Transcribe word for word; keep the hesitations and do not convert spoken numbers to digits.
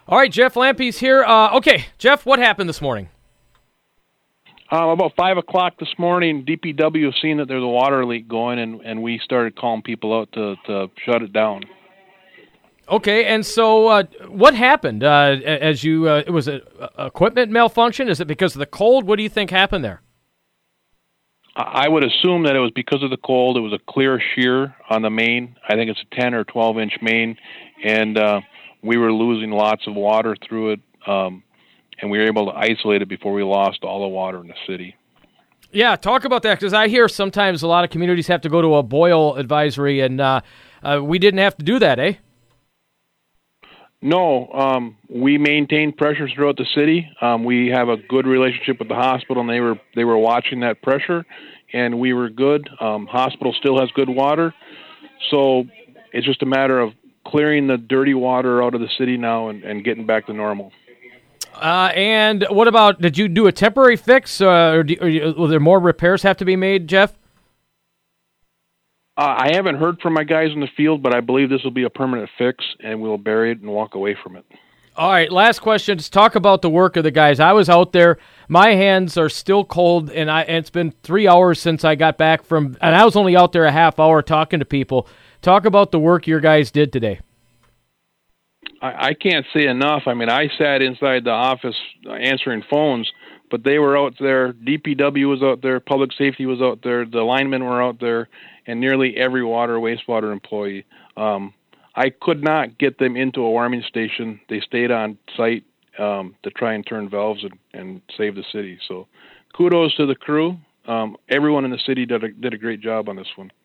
All right, Jeff Lampe's here. Uh, okay, Jeff, what happened this morning? Uh, about five o'clock this morning, D P W seen that there's a water leak going, and, and we started calling people out to, to shut it down. Okay, and so uh, what happened? Uh, as you, uh, was it equipment malfunction? Is it because of the cold? What do you think happened there? I would assume that it was because of the cold. It was a clear shear on the main. I think it's a ten or twelve inch main, and uh, we were losing lots of water through it, um, and we were able to isolate it before we lost all the water in the city. Yeah, talk about that, because I hear sometimes a lot of communities have to go to a boil advisory, and uh, uh, we didn't have to do that, eh? No, um, we maintain pressures throughout the city. Um, we have a good relationship with the hospital, and they were they were watching that pressure, and we were good. Um, hospital still has good water, so it's just a matter of clearing the dirty water out of the city now and, and getting back to normal. Uh, and what about, did you do a temporary fix, uh, or, do, or will there more repairs have to be made, Jeff? Uh, I haven't heard from my guys in the field, but I believe this will be a permanent fix, and we'll bury it and walk away from it. All right, last question. Let's talk about the work of the guys. I was out there. My hands are still cold, and, I, and it's been three hours since I got back from, and I was only out there a half hour talking to people. Talk about the work your guys did today. I, I can't say enough. I mean, I sat inside the office answering phones, but they were out there. D P W was out there. Public safety was out there. The linemen were out there, and nearly every water wastewater employee. Um, I could not get them into a warming station. They stayed on site um, to try and turn valves and, and save the city. So kudos to the crew. Um, everyone in the city did a, did a great job on this one.